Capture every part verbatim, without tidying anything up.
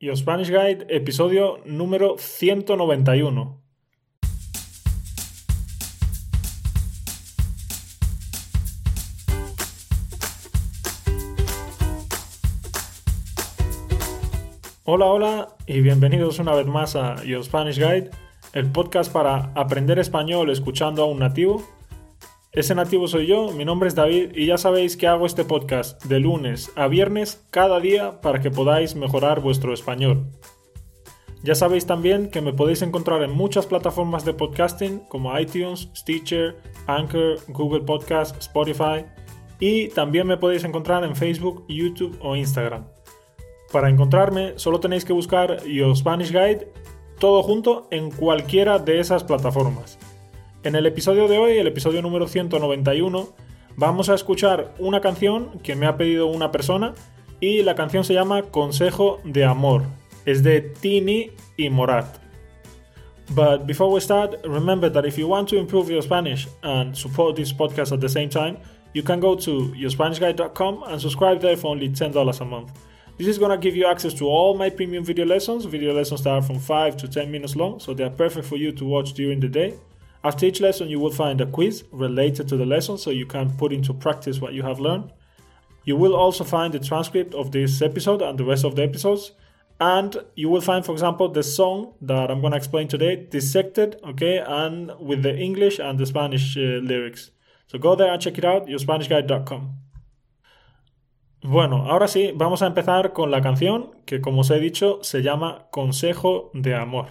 Your Spanish Guide, episodio número ciento noventa y uno. Hola, hola y bienvenidos una vez más a Your Spanish Guide, el podcast para aprender español escuchando a un nativo. Ese nativo soy yo, mi nombre es David y ya sabéis que hago este podcast de lunes a viernes cada día para que podáis mejorar vuestro español. Ya sabéis también que me podéis encontrar en muchas plataformas de podcasting como iTunes, Stitcher, Anchor, Google Podcast, Spotify y también me podéis encontrar en Facebook, YouTube o Instagram. Para encontrarme solo tenéis que buscar Your Spanish Guide todo junto en cualquiera de esas plataformas. En el episodio de hoy, el episodio número ciento noventa y uno, vamos a escuchar una canción que me ha pedido una persona y la canción se llama Consejo de Amor. Es de Tini y Morat. But before we start, remember that if you want to improve your Spanish and support this podcast at the same time, you can go to your spanish guide dot com and subscribe there for only ten dollars a month. This is going to give you access to all my premium video lessons. Video lessons that are from five to ten minutes long, so they are perfect for you to watch during the day. After each lesson, you will find a quiz related to the lesson so you can put into practice what you have learned. You will also find the transcript of this episode and the rest of the episodes. And you will find, for example, the song that I'm going to explain today, dissected, okay, and with the English and the Spanish uh, lyrics. So go there and check it out, your spanish guide dot com. Bueno, ahora sí, vamos a empezar con la canción que, como os he dicho, se llama Consejo de Amor.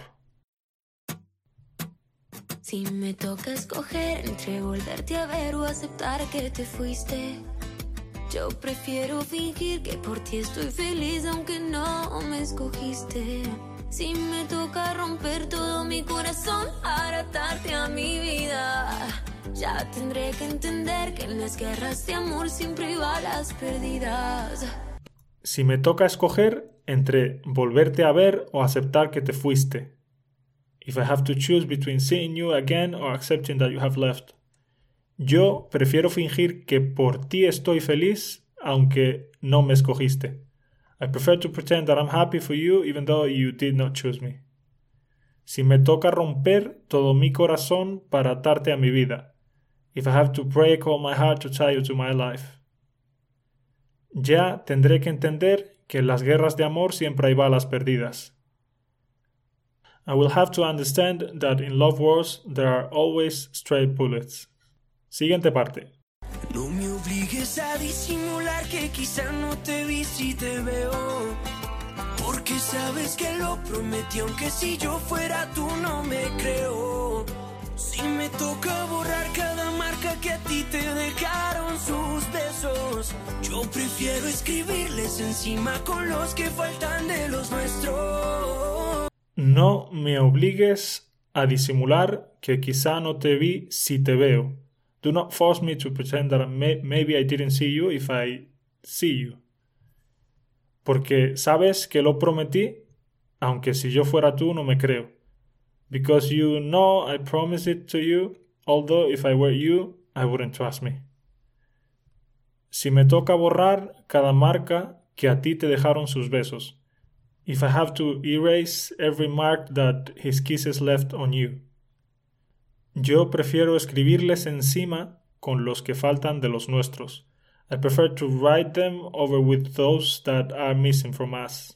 Si me toca escoger entre volverte a ver o aceptar que te fuiste, yo prefiero fingir que por ti estoy feliz aunque no me escogiste. Si me toca romper todo mi corazón para atarte a mi vida, ya tendré que entender que en las guerras de amor siempre hay balas perdidas. Si me toca escoger entre volverte a ver o aceptar que te fuiste. If I have to choose between seeing you again or accepting that you have left. Yo prefiero fingir que por ti estoy feliz aunque no me escogiste. I prefer to pretend that I'm happy for you even though you did not choose me. Si me toca romper todo mi corazón para atarte a mi vida. If I have to break all my heart to tie you to my life. Ya tendré que entender que en las guerras de amor siempre hay balas perdidas. I will have to understand that in love wars there are always stray bullets. Siguiente parte. No me obligues a disimular que quizá no te vi si te veo, porque sabes que lo prometí aunque si yo fuera tú no me creo. Si me toca borrar cada marca que a ti te dejaron sus besos, yo prefiero escribirles encima con los que faltan de los nuestros. No me obligues a disimular que quizá no te vi si te veo. Do not force me to pretend that may, maybe I didn't see you if I see you. Porque sabes que lo prometí, aunque si yo fuera tú no me creo. Because you know I promised it to you, although if I were you, I wouldn't trust me. Si me toca borrar cada marca que a ti te dejaron sus besos. If I have to erase every mark that his kisses left on you. Yo prefiero escribirles encima con los que faltan de los nuestros. I prefer to write them over with those that are missing from us.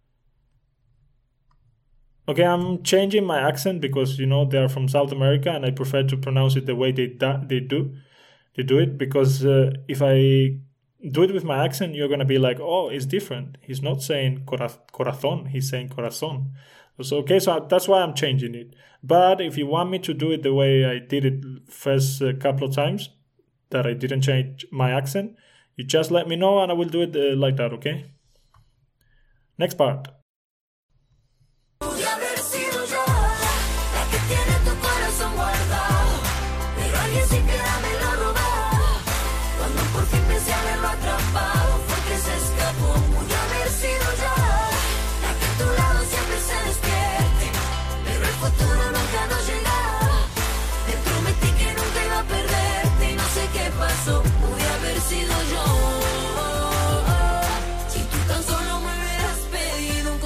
Okay, I'm changing my accent because, you know, they are from South America and I prefer to pronounce it the way they, da- they do. They do it because uh, if I do it with my accent, you're going to be like, oh, it's different. He's not saying cora- corazón, he's saying corazón. So, okay, so that's why I'm changing it. But if you want me to do it the way I did it first uh, couple of times, that I didn't change my accent, you just let me know and I will do it uh, like that, okay? Next part. Si tú tan solo me hubieras pedido un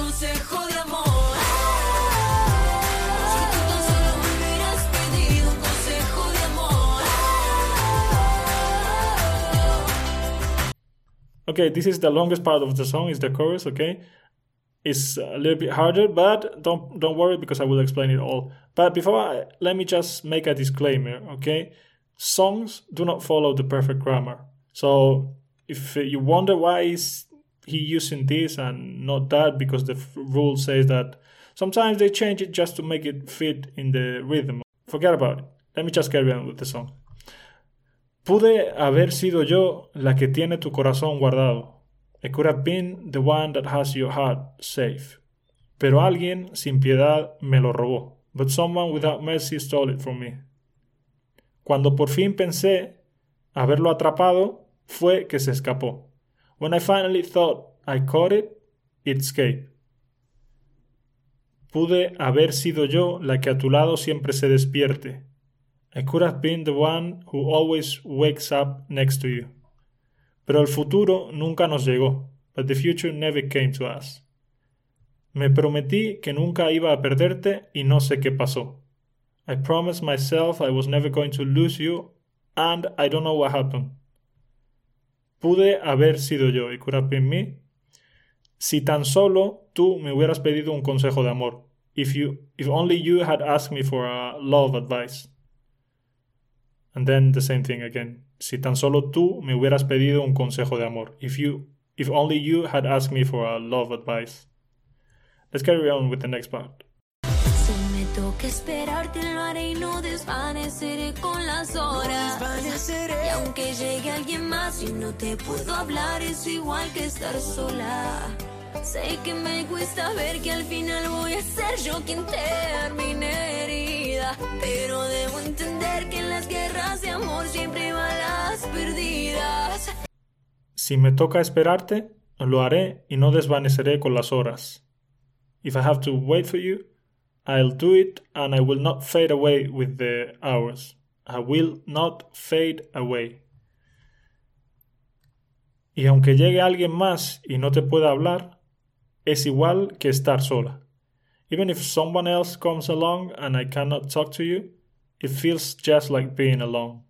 Okay, this is the longest part of the song, is the chorus, okay? It's a little bit harder, but don't don't worry because I will explain it all. But before I, let me just make a disclaimer, okay? Songs do not follow the perfect grammar. So if you wonder why is he using this and not that, because the f- rule says that sometimes they change it just to make it fit in the rhythm. Forget about it. Let me just carry on with the song. Pude haber sido yo la que tiene tu corazón guardado. I could have been the one that has your heart safe. Pero alguien sin piedad me lo robó. But someone without mercy stole it from me. Cuando por fin pensé haberlo atrapado, fue que se escapó. When I finally thought I caught it, it escaped. Pude haber sido yo la que a tu lado siempre se despierte. I could have been the one who always wakes up next to you. Pero el futuro nunca nos llegó. But the future never came to us. Me prometí que nunca iba a perderte y no sé qué pasó. I promised myself I was never going to lose you and I don't know what happened. Pude haber sido yo. It could have been me. Si tan solo tú me hubieras pedido un consejo de amor. If you, if only you had asked me for a love advice. And then the same thing again. Si tan solo tú me hubieras pedido un consejo de amor. If you, if only you had asked me for a love advice. Let's carry on with the next part. Si me toca esperarte lo haré y no desvaneceré con las horas. Y aunque llegue alguien más y no te puedo hablar, es igual que estar sola. Sé que me cuesta ver que al final voy a ser yo quien termine herida, pero debo entender que en las guerras de amor siempre van las perdidas. Si me toca esperarte, lo haré y no desvaneceré con las horas. If I have to wait for you, I'll do it and I will not fade away with the hours. I will not fade away. Y aunque llegue alguien más y no te pueda hablar, es igual que estar sola. Even if someone else comes along and I cannot talk to you, it feels just like being alone.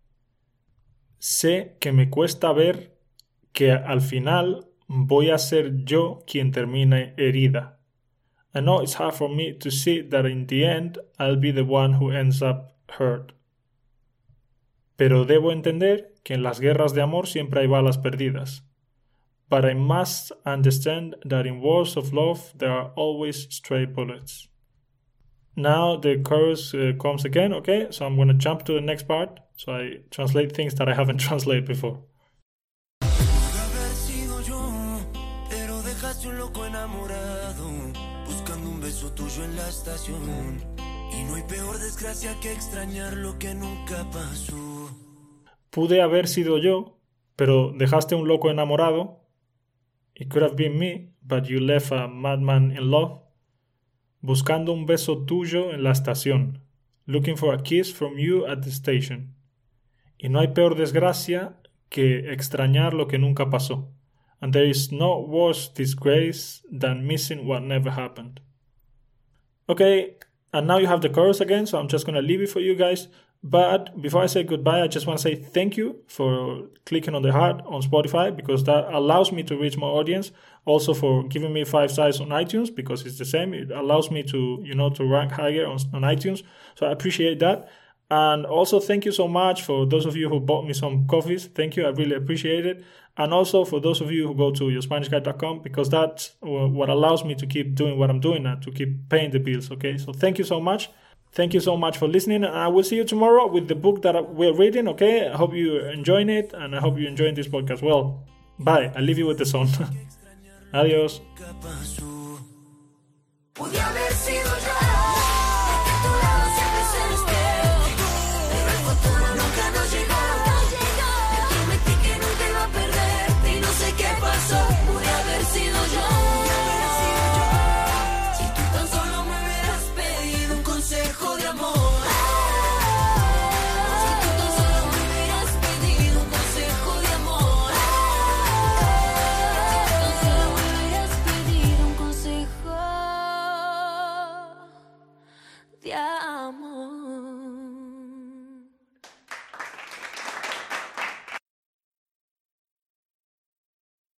Sé que me cuesta ver que al final voy a ser yo quien termine herida. I know it's hard for me to see that in the end I'll be the one who ends up hurt. Pero debo entender que en las guerras de amor siempre hay balas perdidas. But I must understand that in wars of love there are always stray bullets. Now the chorus uh, comes again, okay? So I'm going to jump to the next part. So I translate things that I haven't translated before. Pude haber sido yo, pero dejaste un loco enamorado, buscando un beso tuyo en la estación. Y no hay peor desgracia que extrañar lo que nunca pasó. Pude haber sido yo, pero dejaste un loco enamorado. It could have been me, but you left a madman in love. Buscando un beso tuyo en la estación. Looking for a kiss from you at the station. Y no hay peor desgracia que extrañar lo que nunca pasó. And there is no worse disgrace than missing what never happened. Okay, and now you have the chorus again, so I'm just going to leave it for you guys. But before I say goodbye, I just want to say thank you for clicking on the heart on Spotify, because that allows me to reach more audience. Also for giving me five stars on iTunes, because it's the same. It allows me to, you know, to rank higher on, on iTunes. So I appreciate that. And also thank you so much for those of you who bought me some coffees. Thank you. I really appreciate it. And also for those of you who go to your spanish guide dot com, because that's what allows me to keep doing what I'm doing and to keep paying the bills. Okay. So thank you so much. Thank you so much for listening, and I will see you tomorrow with the book that we're reading, okay? I hope you're enjoying it, and I hope you're enjoying this podcast. Well, bye. I leave you with the song. Adios.